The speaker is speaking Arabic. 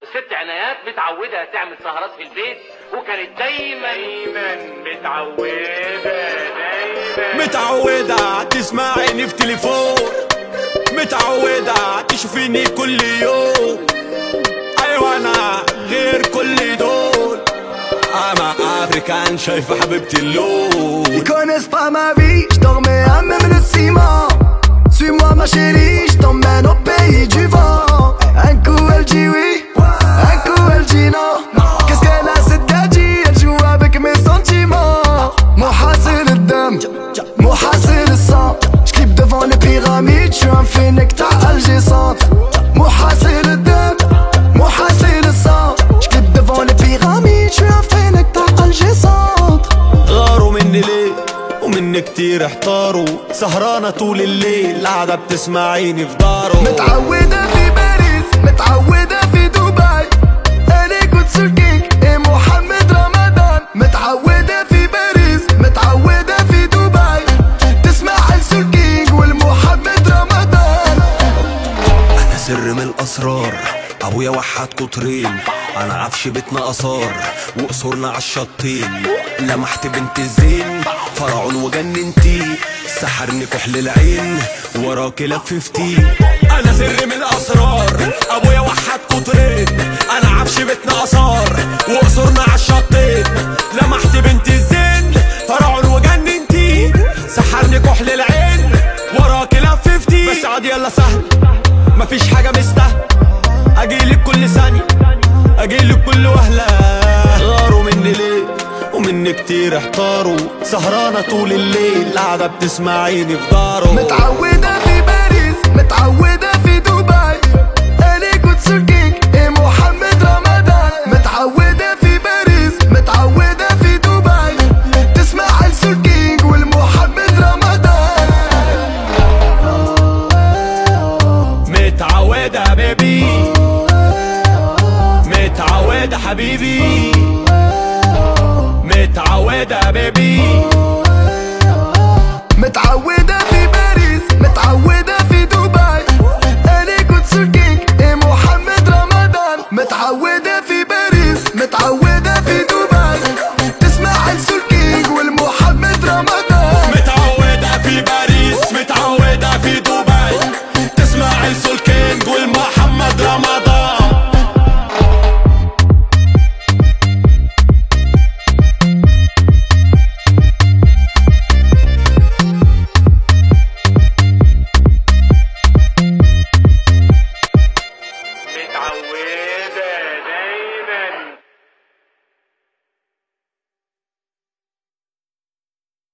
ست عنايات متعودة تعمل سهرات في البيت، وكانت دايما متعودة تسمعيني في تليفون، متعودة تشوفيني كل يوم. أيوة أنا غير كل دول، أنا أفريكان شايفة حبيبتي اللون. Ils connaissent pas ma vie, j'dors mais à même le ciment. Suis-moi ma chérie, j't'emmène au pays du vent. Un coup elle dit oui, un coup elle dit non. Qu'est-ce qu'elle a cette gadji, elle joue avec mes sentiments. Mohassil le dam, mohassil le sang. J'clippe devant les pyramides, j'suis un phénix à Alger Centre. Mohassil le dam, mohassil le sang. J'clippe devant les pyramides, j'suis un phénix à Alger Centre. غاروا مني ليه ومني كتير احتاروا، سهرانة طول الليل قاعدة بتسمعيني في داره. متعودة في باريس، متعودة في دبي، أنا كنت سلكيك إيه محمد رمضان. متعودة في باريس، متعودة في دبي، تسمع السلكيك والمحمد رمضان. أنا سر من الأسرار، أبويا وحد قطرين، أنا عفش بيتنا أثار وقصورنا عالشطين. لمحت بنت الزين فرعون وجننتي، سحرني كحل العين وراكي لففتي. أنا سر من الأسرار، أبويا وحد قطرين، أنا عفش بيتنا أثار وقصورنا عالشطين. لمحت بنت الزين فرعون وجننتي، سحرني كحل العين وراكي لففتي. بس عادي يلا سهل، مفيش حاجة مستاهلة، اجيلك كل ثانية، اجيلك كل وهلة. غاروا مني ليه ومني كتير احتاروا، سهرانة طول الليل قاعدة بتسمعيني في داره. متعودة في باريس، متعودة في دبي، أنا كنت سلكيك إيه محمد رمضان. متعودة في باريس، متعودة في دبي، تسمع السلكيك والمحمد رمضان. متعودة بيبي، متعودة حبيبي، متعودة بيبي. متعودة في باريس، متعودة في دبي، أنا كنت سلكيك إيه محمد رمضان. متعودة في باريس، متعودة في دبي، تسمع السلكيك والمحمد رمضان. متعودة في باريس، متعودة في دبي، تسمع السلكينج والمحمد رمضان. متعودة